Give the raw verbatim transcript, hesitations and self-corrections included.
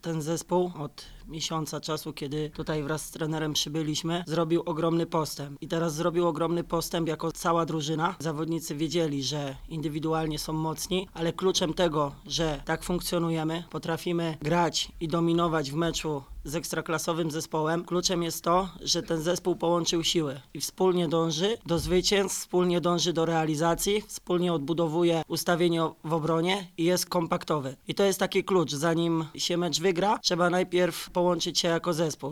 ten zespół od miesiąca czasu, kiedy tutaj wraz z trenerem przybyliśmy, zrobił ogromny postęp. I teraz zrobił ogromny postęp jako cała drużyna. Zawodnicy wiedzieli, że indywidualnie są mocni, ale kluczem tego, że tak funkcjonujemy, potrafimy grać i dominować w meczu z ekstraklasowym zespołem, kluczem jest to, że ten zespół połączył siły i wspólnie dąży do zwycięstw, wspólnie dąży do realizacji, wspólnie odbudowuje ustawienie w obronie i jest kompaktowy. I to jest taki klucz. Zanim się mecz wygra, trzeba najpierw połączyć się jako zespół.